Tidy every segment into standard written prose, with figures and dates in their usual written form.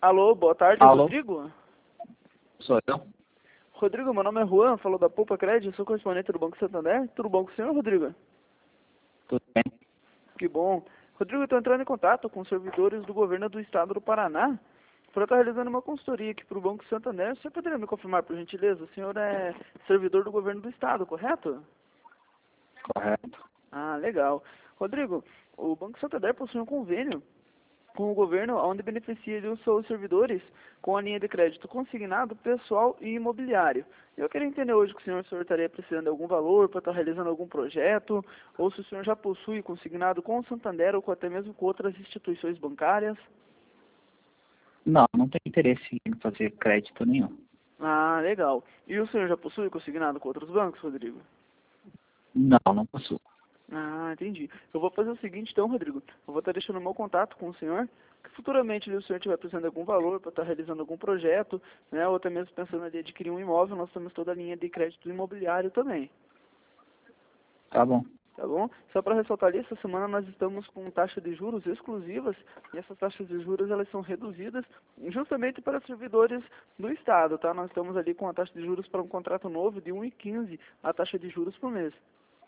Alô, boa tarde, Alô? Rodrigo? Sou eu? Rodrigo, meu nome é Juan, falou da Poupa Crédito, sou correspondente do Banco Santander. Tudo bom com o senhor, Rodrigo? Tudo bem? Que bom. Rodrigo, eu estou entrando em contato com os servidores do governo do estado do Paraná para estar realizando uma consultoria aqui para o Banco Santander. Você poderia me confirmar, por gentileza? O senhor é servidor do governo do estado, correto? Correto. Ah, legal. Rodrigo, o Banco Santander possui um convênio com o governo, onde beneficia ali os seus servidores com a linha de crédito consignado, pessoal e imobiliário. Eu queria entender hoje que o senhor estaria precisando de algum valor para estar realizando algum projeto, ou se o senhor já possui consignado com o Santander ou até mesmo com outras instituições bancárias. Não, não tenho interesse em fazer crédito nenhum. Ah, legal. E o senhor já possui consignado com outros bancos, Rodrigo? Não, não possuo. Ah, entendi. Eu vou fazer o seguinte então, Rodrigo. Eu vou estar deixando o meu contato com o senhor, que futuramente se o senhor estiver precisando de algum valor para estar realizando algum projeto, né, ou até mesmo pensando em adquirir um imóvel, nós temos toda a linha de crédito imobiliário também, Tá bom. tá bom? Só para ressaltar ali, essa semana nós estamos com taxa de juros exclusivas, e essas taxas de juros elas são reduzidas justamente para servidores do Estado, tá? Nós estamos ali com a taxa de juros para um contrato novo de 1,15 a taxa de juros por mês.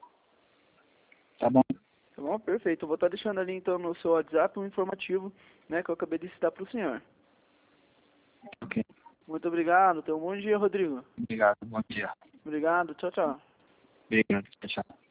Tá bom. Tá bom? Perfeito. Eu vou estar deixando ali então no seu WhatsApp um informativo, né, que eu acabei de citar para o senhor. Ok. Muito obrigado. Tenha um bom dia, Rodrigo. Obrigado. Bom dia. Obrigado. Tchau, tchau. Obrigado. Tchau.